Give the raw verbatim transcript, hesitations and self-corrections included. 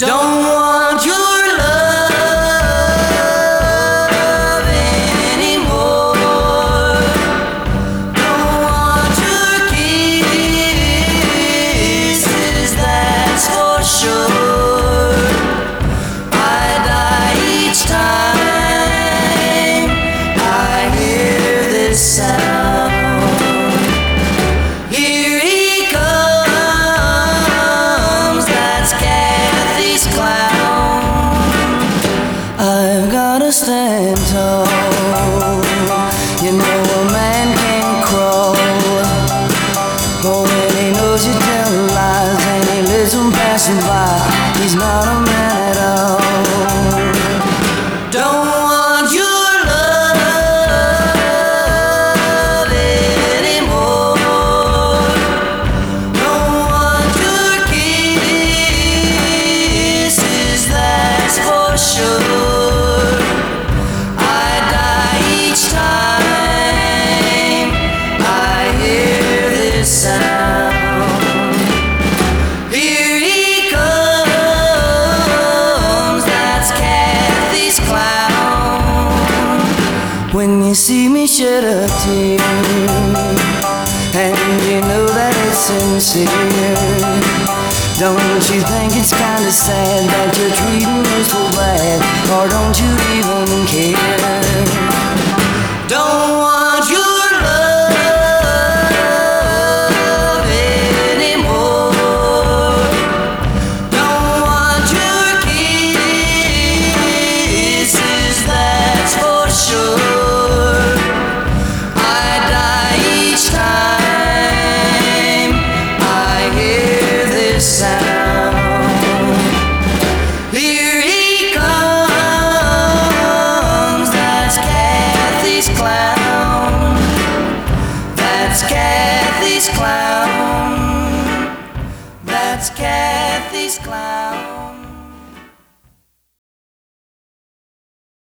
Don't want your love anymore. Don't want your kisses, that's for sure. I die each time I hear this sound. Here he comes, that's Kathy's clown. I've gotta stand tall. You know a man can't crawl. Oh, when he knows you tell lies and he lets them pass him by, he's not a man at all. Don't want your love anymore. Don't want your kisses, that's for sure. I die each time I hear this sound. Here he comes, that's Kathy's clown. When you see me shed a tear, and you know that it's sincere, don't you think it's kinda sad that you're treating me so bad? Or don't you even care? Don't want your love anymore. Don't want your kisses, that's for sure. I die each time I hear this sound. Here he comes, that's Kathy's clown. That's Kathy's clown. That's Kathy's clown.